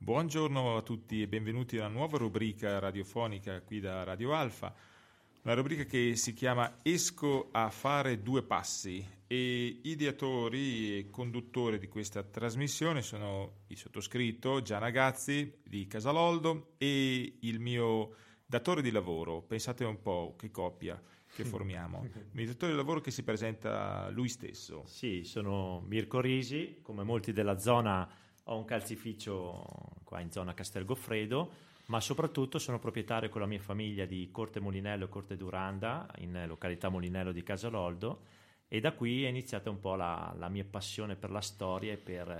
Buongiorno a tutti e benvenuti a una nuova rubrica radiofonica qui da Radio Alfa, una rubrica che si chiama Esco a fare due passi e ideatori e conduttori di questa trasmissione sono il sottoscritto Gian Agazzi di Casaloldo e il mio datore di lavoro. Pensate un po' che coppia che formiamo. Il mio datore di lavoro che si presenta lui stesso. Sì, sono Mirko Risi, come molti della zona ho un calzificio qua in zona Castel Goffredo, ma soprattutto sono proprietario con la mia famiglia di Corte Molinello e Corte Duranda, in località Molinello di Casaloldo, e da qui è iniziata un po' la mia passione per la storia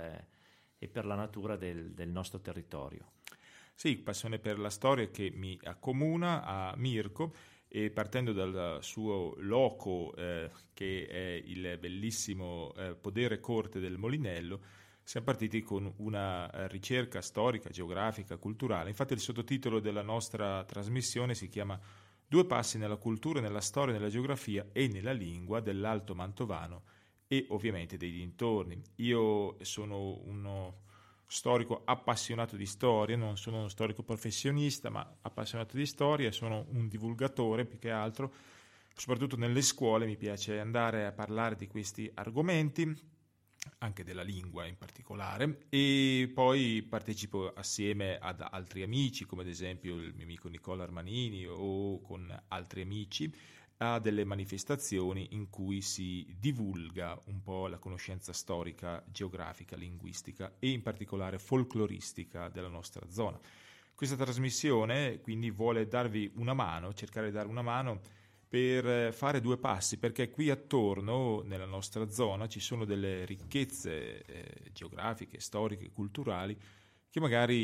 e per la natura del nostro territorio. Sì, passione per la storia che mi accomuna a Mirko, e partendo dal suo loco che è il bellissimo podere Corte del Molinello, siamo partiti con una ricerca storica, geografica, culturale. Infatti il sottotitolo della nostra trasmissione si chiama Due passi nella cultura, nella storia, nella geografia e nella lingua dell'Alto Mantovano e ovviamente dei dintorni. Io sono uno storico appassionato di storia, non sono uno storico professionista, ma appassionato di storia, sono un divulgatore più che altro, soprattutto nelle scuole mi piace andare a parlare di questi argomenti, anche della lingua in particolare, e poi partecipo assieme ad altri amici, come ad esempio il mio amico Nicola Armanini o con altri amici, a delle manifestazioni in cui si divulga un po' la conoscenza storica, geografica, linguistica e in particolare folcloristica della nostra zona. Questa trasmissione quindi vuole darvi una mano, cercare di dare una mano per fare due passi, perché qui attorno nella nostra zona ci sono delle ricchezze geografiche, storiche, culturali che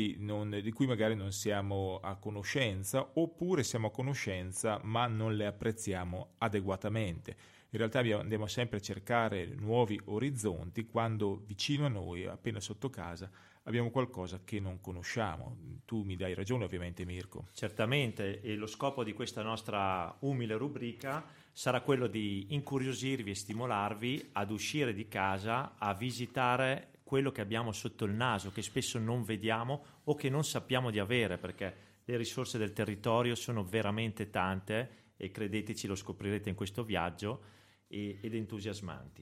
di cui magari non siamo a conoscenza, oppure siamo a conoscenza ma non le apprezziamo adeguatamente. In realtà andiamo sempre a cercare nuovi orizzonti quando vicino a noi, appena sotto casa, abbiamo qualcosa che non conosciamo. Tu mi dai ragione ovviamente, Mirko. Certamente, e lo scopo di questa nostra umile rubrica sarà quello di incuriosirvi e stimolarvi ad uscire di casa, a visitare quello che abbiamo sotto il naso, che spesso non vediamo o che non sappiamo di avere, perché le risorse del territorio sono veramente tante e credeteci, lo scoprirete in questo viaggio ed entusiasmanti.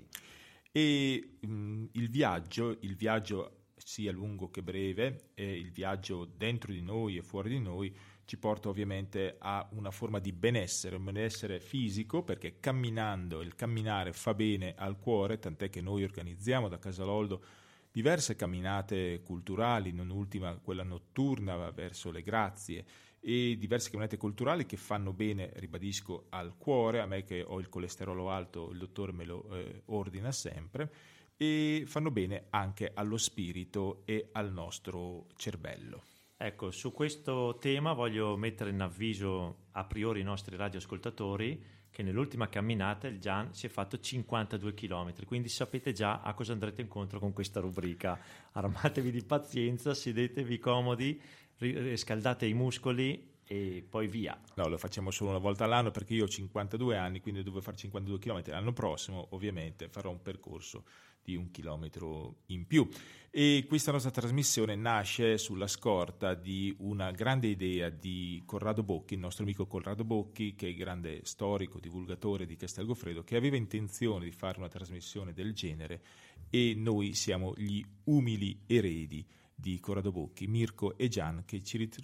E il viaggio sia lungo che breve, il viaggio dentro di noi e fuori di noi ci porta ovviamente a una forma di benessere, un benessere fisico, perché il camminare fa bene al cuore, tant'è che noi organizziamo da Casaloldo diverse camminate culturali, non ultima quella notturna verso le Grazie, e diverse camminate culturali che fanno bene, ribadisco, al cuore. A me che ho il colesterolo alto, il dottore me lo ordina sempre, e fanno bene anche allo spirito e al nostro cervello. Ecco, su questo tema voglio mettere in avviso a priori i nostri radioascoltatori che nell'ultima camminata il Gian si è fatto 52 km, quindi sapete già a cosa andrete incontro con questa rubrica. Armatevi di pazienza, sedetevi comodi, riscaldate i muscoli e poi via. No, lo facciamo solo una volta all'anno perché io ho 52 anni, quindi devo fare 52 km. L'anno prossimo ovviamente farò un percorso di 1 chilometro in più. E questa nostra trasmissione nasce sulla scorta di una grande idea di Corrado Bocchi, il nostro amico Corrado Bocchi, che è grande storico, divulgatore di Castel Goffredo, che aveva intenzione di fare una trasmissione del genere, e noi siamo gli umili eredi di Corrado Bocchi, Mirko e Gian, che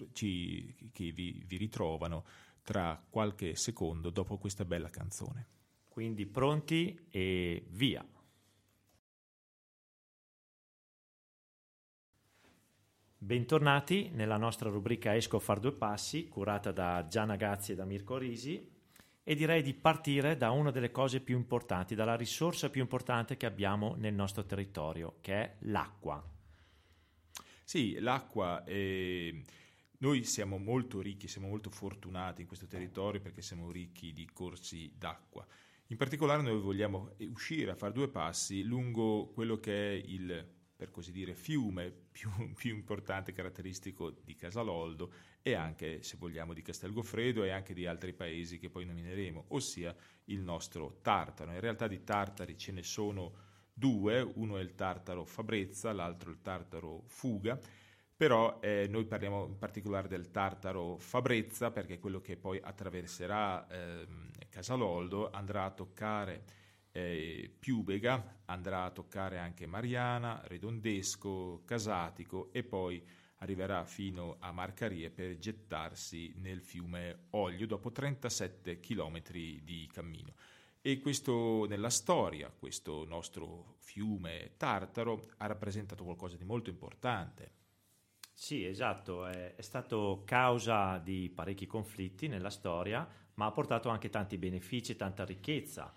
vi ritrovano tra qualche secondo dopo questa bella canzone. Quindi pronti e via! Bentornati nella nostra rubrica Esco a far due passi, curata da Gian Agazzi e da Mirko Risi, e direi di partire da una delle cose più importanti, dalla risorsa più importante che abbiamo nel nostro territorio, che è l'acqua. Sì, l'acqua, noi siamo molto ricchi, siamo molto fortunati in questo territorio perché siamo ricchi di corsi d'acqua. In particolare noi vogliamo uscire a fare due passi lungo quello che è il, per così dire, fiume più importante e caratteristico di Casaloldo e anche, se vogliamo, di Castel Goffredo e anche di altri paesi che poi nomineremo, ossia il nostro Tartaro. In realtà di tartari ce ne sono due, uno è il Tartaro Fabrezza, l'altro il Tartaro Fuga, Però noi parliamo in particolare del Tartaro Fabrezza, perché è quello che poi attraverserà Casaloldo, andrà a toccare Piubega, andrà a toccare anche Mariana, Redondesco, Casatico e poi arriverà fino a Marcarie per gettarsi nel fiume Oglio dopo 37 chilometri di cammino. E questo nella storia, questo nostro fiume Tartaro ha rappresentato qualcosa di molto importante. Sì, esatto, è stato causa di parecchi conflitti nella storia, ma ha portato anche tanti benefici, tanta ricchezza.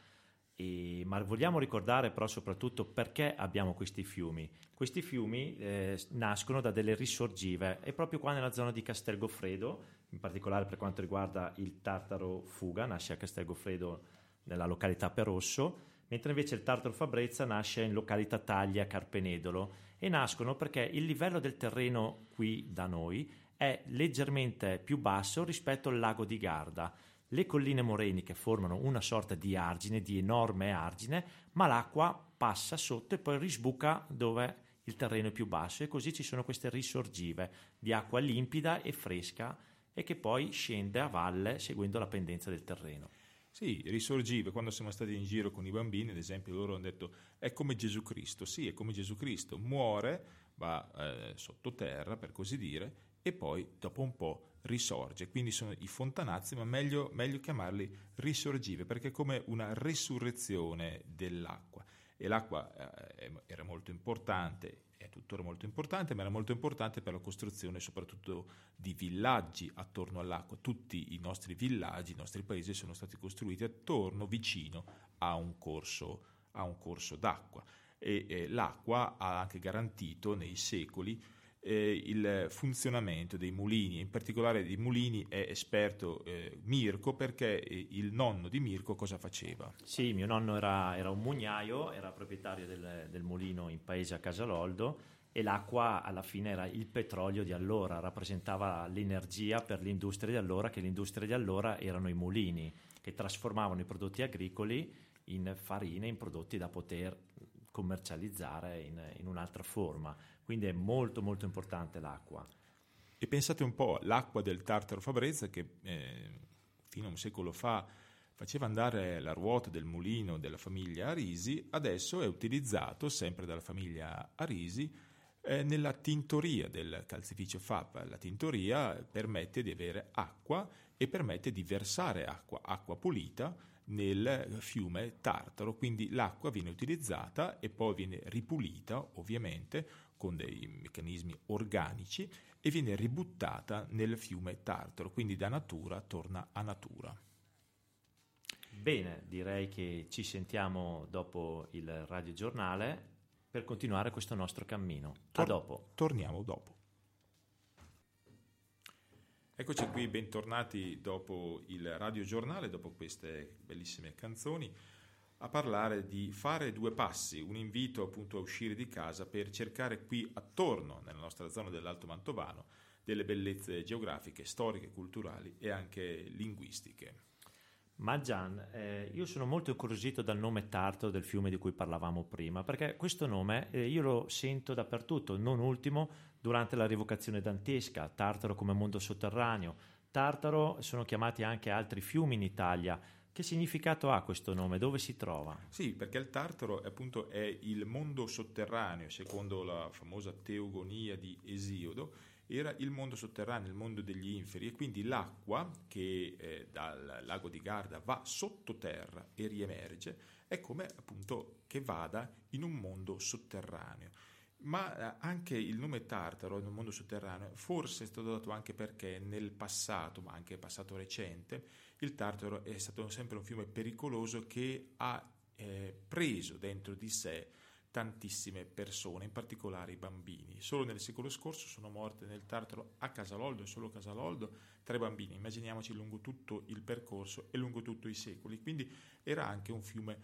Ma vogliamo ricordare però soprattutto perché abbiamo questi fiumi. Questi fiumi nascono da delle risorgive e proprio qua nella zona di Castel Goffredo, in particolare per quanto riguarda il Tartaro Fuga, nasce a Castel Goffredo nella località Perosso, mentre invece il Tartaro Fabrezza nasce in località Taglia, Carpenedolo, e nascono perché il livello del terreno qui da noi è leggermente più basso rispetto al lago di Garda. Le colline moreniche formano una sorta di argine, di enorme argine, ma l'acqua passa sotto e poi risbuca dove il terreno è più basso, e così ci sono queste risorgive di acqua limpida e fresca e che poi scende a valle seguendo la pendenza del terreno. Sì, risorgive. Quando siamo stati in giro con i bambini, ad esempio, loro hanno detto è come Gesù Cristo. Sì, è come Gesù Cristo, muore, va sottoterra per così dire, e poi dopo un po' risorge. Quindi sono i fontanazzi, ma meglio chiamarli risorgive, perché è come una risurrezione dell'acqua. E l'acqua era molto importante, è tuttora molto importante, ma era molto importante per la costruzione soprattutto di villaggi attorno all'acqua. Tutti i nostri villaggi, i nostri paesi sono stati costruiti attorno, vicino a un corso d'acqua, e l'acqua ha anche garantito nei secoli il funzionamento dei mulini. In particolare dei mulini è esperto Mirko, perché il nonno di Mirko cosa faceva? Sì, mio nonno era un mugnaio, era proprietario del mulino in paese a Casaloldo, e l'acqua alla fine era il petrolio di allora, rappresentava l'energia per l'industria di allora, che l'industria di allora erano i mulini, che trasformavano i prodotti agricoli in farine, in prodotti da poter commercializzare in un'altra forma. Quindi è molto molto importante l'acqua. E pensate un po', l'acqua del Tartaro Fabrezza, che fino a un secolo fa faceva andare la ruota del mulino della famiglia Arisi, adesso è utilizzato sempre dalla famiglia Arisi nella tintoria del calzificio FAP. La tintoria permette di avere acqua e permette di versare acqua pulita nel fiume Tartaro, quindi l'acqua viene utilizzata e poi viene ripulita ovviamente con dei meccanismi organici e viene ributtata nel fiume Tartaro, quindi da natura torna a natura. Bene, direi che ci sentiamo dopo il radiogiornale per continuare questo nostro cammino. A dopo. Torniamo dopo. Eccoci qui, bentornati dopo il radiogiornale, dopo queste bellissime canzoni, a parlare di fare due passi, un invito appunto a uscire di casa per cercare qui attorno, nella nostra zona dell'Alto Mantovano, delle bellezze geografiche, storiche, culturali e anche linguistiche. Ma Gian, io sono molto incuriosito dal nome Tartaro del fiume di cui parlavamo prima, perché questo nome io lo sento dappertutto, non ultimo durante la rievocazione dantesca, Tartaro come mondo sotterraneo. Tartaro sono chiamati anche altri fiumi in Italia. Che significato ha questo nome? Dove si trova? Sì, perché il Tartaro appunto è il mondo sotterraneo, secondo la famosa teogonia di Esiodo, era il mondo sotterraneo, il mondo degli inferi, e quindi l'acqua che dal lago di Garda va sottoterra e riemerge è come appunto che vada in un mondo sotterraneo. Ma anche il nome Tartaro nel mondo sotterraneo forse è stato dato anche perché nel passato, ma anche passato recente, il Tartaro è stato sempre un fiume pericoloso che ha preso dentro di sé tantissime persone, in particolare i bambini. Solo nel secolo scorso sono morte nel Tartaro a Casaloldo, solo Casaloldo, 3 bambini. Immaginiamoci lungo tutto il percorso e lungo tutto i secoli. Quindi era anche un fiume,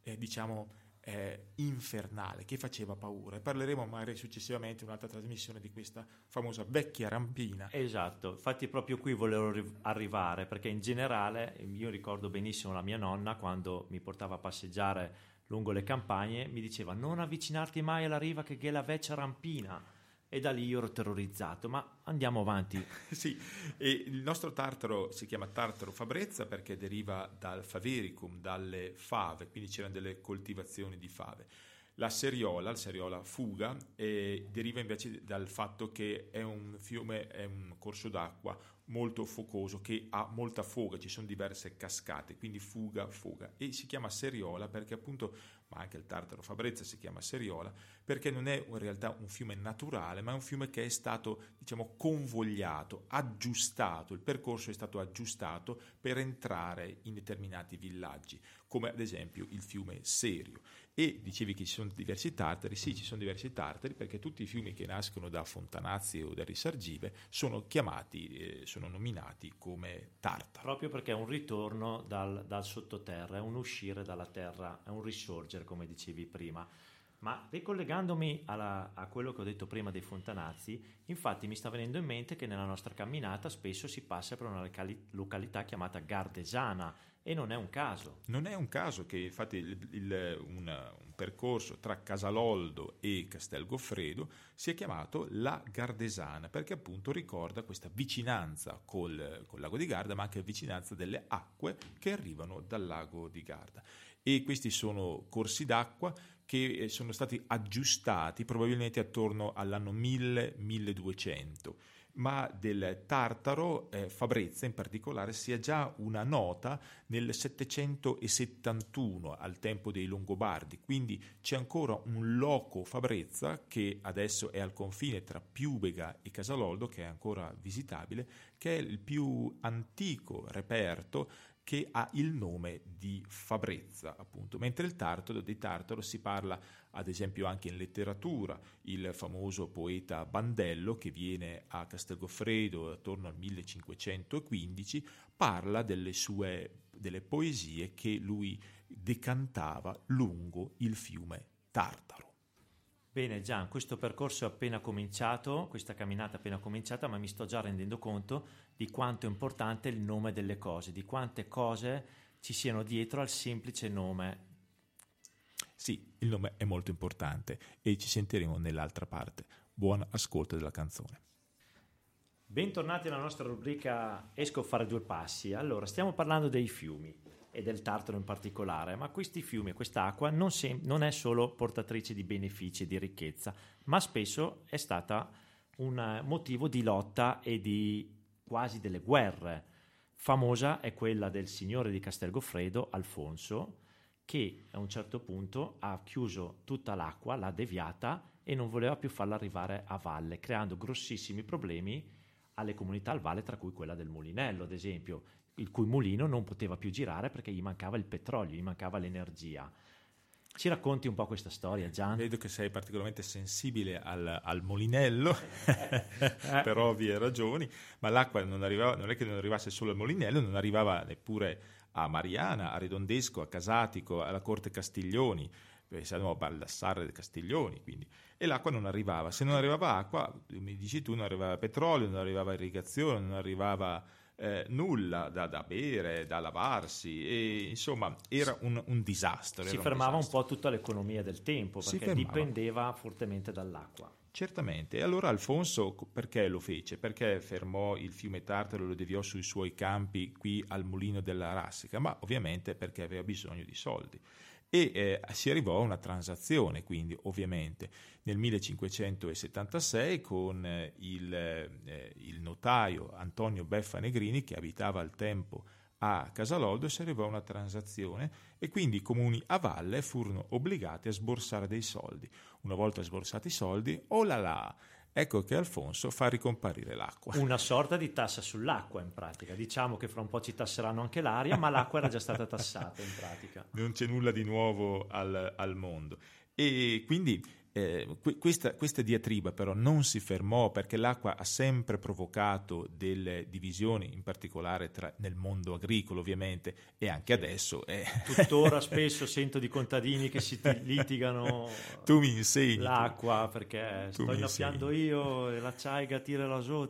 infernale, che faceva paura. E parleremo magari successivamente in un'altra trasmissione di questa famosa vecchia rampina. Esatto, infatti proprio qui volevo arrivare, perché in generale io ricordo benissimo la mia nonna quando mi portava a passeggiare lungo le campagne mi diceva non avvicinarti mai alla riva che è la vecchia rampina, e da lì io ero terrorizzato, ma andiamo avanti. Sì, e il nostro tartaro si chiama tartaro fabrezza perché deriva dal favericum, dalle fave, quindi c'erano delle coltivazioni di fave. La seriola fuga, deriva invece dal fatto che è un fiume, è un corso d'acqua molto focoso che ha molta foga, ci sono diverse cascate, quindi fuga, e si chiama seriola perché appunto, ma anche il tartaro fabrezza si chiama seriola perché non è in realtà un fiume naturale, ma è un fiume che è stato, diciamo, convogliato, aggiustato, il percorso è stato aggiustato per entrare in determinati villaggi, come ad esempio il fiume Serio. E dicevi che ci sono diversi tartari, sì, ci sono diversi tartari perché tutti i fiumi che nascono da Fontanazzi o da Risargive sono chiamati, sono nominati come tartaro. Proprio perché è un ritorno dal sottoterra, è un uscire dalla terra, è un risorgere, come dicevi prima. Ma ricollegandomi a quello che ho detto prima dei Fontanazzi, infatti mi sta venendo in mente che nella nostra camminata spesso si passa per una località chiamata Gardesana, e non è un caso. Non è un caso che infatti un percorso tra Casaloldo e Castel Goffredo sia chiamato la Gardesana, perché appunto ricorda questa vicinanza col lago di Garda, ma anche vicinanza delle acque che arrivano dal lago di Garda. E questi sono corsi d'acqua che sono stati aggiustati probabilmente attorno all'anno 1000-1200. Ma del tartaro fabrezza in particolare si ha già una nota nel 771 al tempo dei Longobardi, quindi c'è ancora un loco fabrezza che adesso è al confine tra Piubega e Casaloldo, che è ancora visitabile, che è il più antico reperto che ha il nome di Fabrezza, appunto, mentre di Tartaro si parla ad esempio anche in letteratura. Il famoso poeta Bandello, che viene a Castelgoffredo attorno al 1515, parla delle poesie che lui decantava lungo il fiume Tartaro. Bene Gian, questo percorso è appena cominciato, questa camminata è appena cominciata, ma mi sto già rendendo conto di quanto è importante il nome delle cose, di quante cose ci siano dietro al semplice nome. Sì, il nome è molto importante e ci sentiremo nell'altra parte. Buon ascolto della canzone. Bentornati alla nostra rubrica Esco a fare due passi. Allora, stiamo parlando dei fiumi e del Tartaro in particolare, ma questi fiumi e quest'acqua non è solo portatrice di benefici e di ricchezza, ma spesso è stata un motivo di lotta e di quasi delle guerre. Famosa è quella del signore di Castelgoffredo, Alfonso, che a un certo punto ha chiuso tutta l'acqua, l'ha deviata e non voleva più farla arrivare a valle, creando grossissimi problemi alle comunità al valle, tra cui quella del Mulinello, ad esempio, il cui mulino non poteva più girare perché gli mancava il petrolio, gli mancava l'energia. Ci racconti un po' questa storia, Gian? Vedo che sei particolarmente sensibile al Molinello, per ovvie ragioni, ma l'acqua non è che non arrivasse solo al Molinello, non arrivava neppure a Mariana, a Redondesco, a Casatico, alla Corte Castiglioni, siamo a Baldassarre dei Castiglioni, quindi. E l'acqua non arrivava. Se non arrivava acqua, mi dici tu, non arrivava petrolio, non arrivava irrigazione, non arrivava nulla da bere, da lavarsi, e insomma era un disastro. Si fermava un po' tutta l'economia del tempo perché dipendeva fortemente dall'acqua. Certamente, e allora Alfonso perché lo fece? Perché fermò il fiume Tartaro e lo deviò sui suoi campi qui al mulino della Rassica? Ma ovviamente perché aveva bisogno di soldi. E si arrivò a una transazione, quindi ovviamente nel 1576 con il notaio Antonio Beffa Negrini, che abitava al tempo a Casaloldo, si arrivò a una transazione e quindi i comuni a valle furono obbligati a sborsare dei soldi. Una volta sborsati i soldi, oh là là, ecco che Alfonso fa ricomparire l'acqua. Una sorta di tassa sull'acqua in pratica. Diciamo che fra un po' ci tasseranno anche l'aria, ma l'acqua era già stata tassata in pratica. Non c'è nulla di nuovo al mondo. E quindi questa diatriba però non si fermò, perché l'acqua ha sempre provocato delle divisioni, in particolare nel mondo agricolo ovviamente, e anche adesso. Tuttora spesso sento di contadini che si litigano tu mi insegni l'acqua perché sto innaffiando io e la ciaiga tirala su.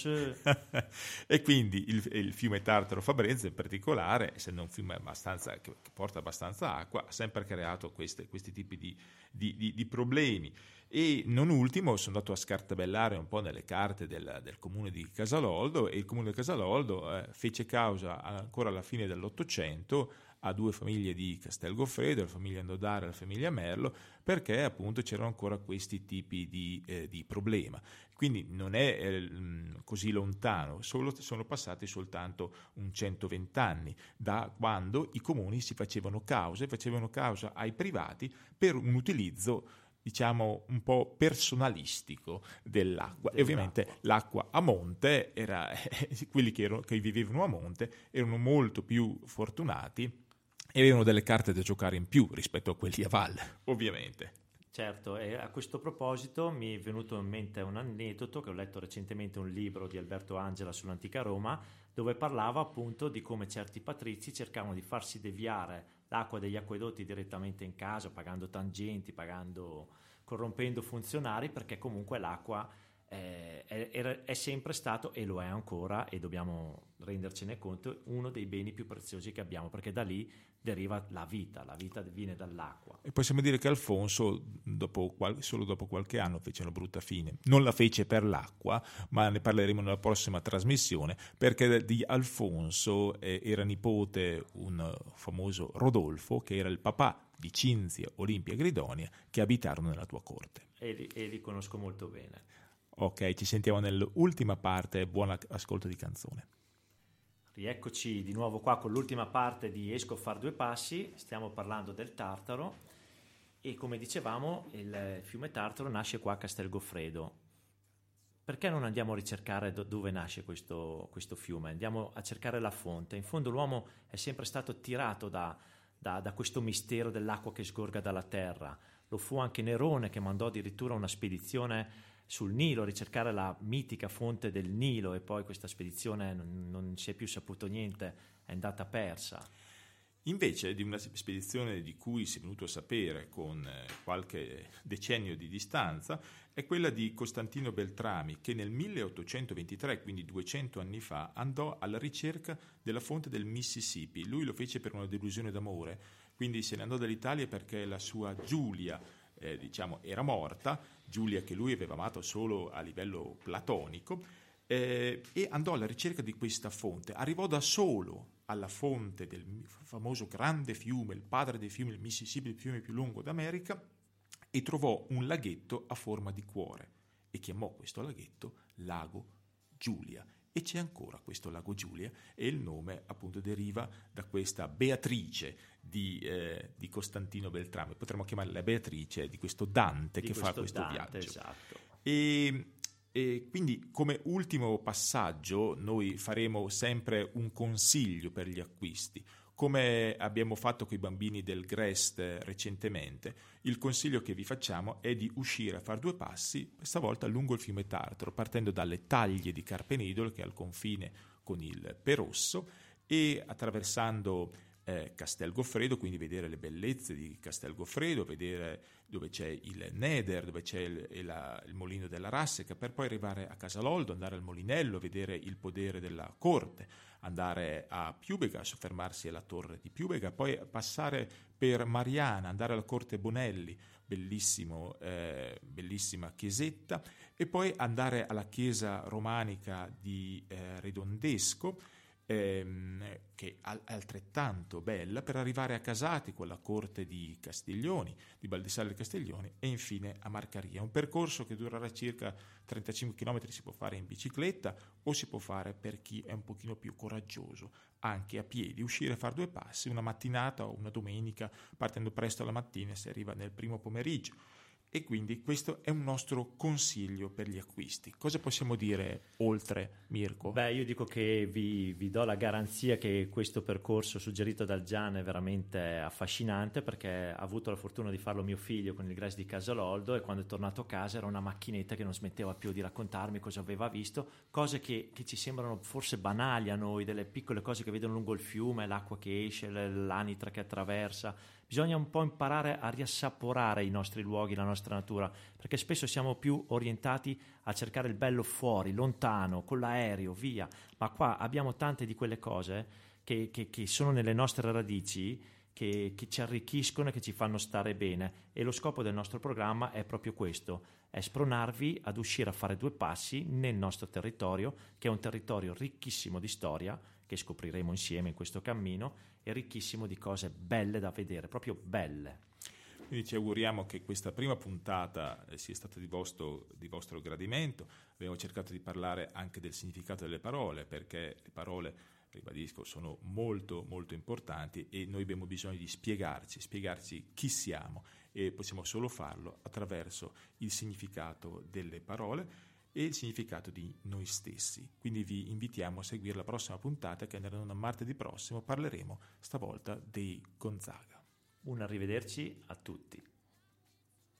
E quindi il fiume Tartaro Fabrezza in particolare, essendo un fiume che porta abbastanza acqua, ha sempre creato questi tipi di problemi problemi. E non ultimo sono andato a scartabellare un po' nelle carte del comune di Casaloldo, e il comune di Casaloldo fece causa ancora alla fine dell'Ottocento a 2 famiglie di Castel Goffredo, la famiglia Nodara e la famiglia Merlo, perché appunto c'erano ancora questi tipi di problema. Quindi non è così lontano, sono passati soltanto 120 anni da quando i comuni facevano causa ai privati per un utilizzo, diciamo, un po' personalistico dell'acqua. E ovviamente l'acqua a monte quelli che vivevano a monte erano molto più fortunati e avevano delle carte da giocare in più rispetto a quelli a valle, ovviamente. Certo, e a questo proposito mi è venuto in mente un aneddoto che ho letto recentemente, un libro di Alberto Angela sull'antica Roma, dove parlava appunto di come certi patrizi cercavano di farsi deviare l'acqua degli acquedotti direttamente in casa, pagando tangenti, corrompendo funzionari, perché comunque l'acqua è sempre stato, e lo è ancora, e dobbiamo rendercene conto, uno dei beni più preziosi che abbiamo, perché da lì deriva la vita viene dall'acqua. E possiamo dire che Alfonso, solo dopo qualche anno, fece una brutta fine. Non la fece per l'acqua, ma ne parleremo nella prossima trasmissione, perché di Alfonso era nipote un famoso Rodolfo, che era il papà di Cinzia, Olimpia e Gridonia, che abitarono nella tua corte. E li conosco molto bene. Ok, ci sentiamo nell'ultima parte, buon ascolto di canzone. Rieccoci di nuovo qua con l'ultima parte di Esco a far due passi. Stiamo parlando del Tartaro e, come dicevamo, il fiume Tartaro nasce qua a Castel Goffredo. Perché non andiamo a ricercare dove nasce questo fiume? Andiamo a cercare la fonte. In fondo l'uomo è sempre stato tirato da questo mistero dell'acqua che sgorga dalla terra. Lo fu anche Nerone, che mandò addirittura una spedizione sul Nilo a ricercare la mitica fonte del Nilo, e poi questa spedizione non si è più saputo niente, è andata persa. Invece di una spedizione di cui si è venuto a sapere con qualche decennio di distanza è quella di Costantino Beltrami, che nel 1823, quindi 200 anni fa, andò alla ricerca della fonte del Mississippi. Lui lo fece per una delusione d'amore, quindi se ne andò dall'Italia perché la sua Giulia era morta, Giulia che lui aveva amato solo a livello platonico, e andò alla ricerca di questa fonte. Arrivò da solo alla fonte del famoso grande fiume, il padre dei fiumi, il Mississippi, il fiume più lungo d'America, e trovò un laghetto a forma di cuore e chiamò questo laghetto Lago Giulia. E c'è ancora questo Lago Giulia, e il nome appunto deriva da questa Beatrice di Costantino Beltrame. Potremmo chiamarla la Beatrice di questo Dante che fa questo viaggio. Esatto. E quindi, come ultimo passaggio, noi faremo sempre un consiglio per gli acquisti. Come abbiamo fatto con i bambini del Grest recentemente, il consiglio che vi facciamo è di uscire a fare due passi, stavolta lungo il fiume Tartaro, partendo dalle Taglie di Carpenedolo, che è al confine con il Perosso, e attraversando Castel Goffredo, quindi vedere le bellezze di Castel Goffredo, vedere dove c'è il Neder, dove c'è il Molino della Rasseca, per poi arrivare a Casaloldo, andare al Molinello, vedere il podere della corte, andare a Piubega, soffermarsi alla torre di Piubega, poi passare per Mariana, andare alla corte Bonelli, bellissima chiesetta, e poi andare alla chiesa romanica di Redondesco, che è altrettanto bella, per arrivare a Casati con la corte di Castiglioni, di Baldessari Castiglioni, e infine a Marcaria. Un percorso che durerà circa 35 km, si può fare in bicicletta o si può fare, per chi è un pochino più coraggioso, anche a piedi, uscire a fare due passi una mattinata o una domenica, partendo presto la mattina, si arriva nel primo pomeriggio. E quindi questo è un nostro consiglio per gli acquisti. Cosa possiamo dire oltre, Mirko? Beh, io dico che vi do la garanzia che questo percorso suggerito dal Gian è veramente affascinante, perché ha avuto la fortuna di farlo mio figlio con il Grest di Casaloldo, e quando è tornato a casa era una macchinetta che non smetteva più di raccontarmi cosa aveva visto, cose che ci sembrano forse banali a noi, delle piccole cose che vedono lungo il fiume, l'acqua che esce, l'anitra che attraversa. Bisogna un po' imparare a riassaporare i nostri luoghi, la nostra natura, perché spesso siamo più orientati a cercare il bello fuori, lontano, con l'aereo, via. Ma qua abbiamo tante di quelle cose che sono nelle nostre radici, che ci arricchiscono e che ci fanno stare bene, e lo scopo del nostro programma è proprio questo, è spronarvi ad uscire a fare 2 passi nel nostro territorio, che è un territorio ricchissimo di storia, che scopriremo insieme in questo cammino, e ricchissimo di cose belle da vedere, proprio belle. Quindi ci auguriamo che questa prima puntata sia stata di vostro gradimento. Abbiamo cercato di parlare anche del significato delle parole, perché le parole, ribadisco, sono molto molto importanti e noi abbiamo bisogno di spiegarci chi siamo, e possiamo solo farlo attraverso il significato delle parole e il significato di noi stessi. Quindi vi invitiamo a seguire la prossima puntata, che nel martedì prossimo parleremo stavolta dei Gonzaga. Un arrivederci a tutti.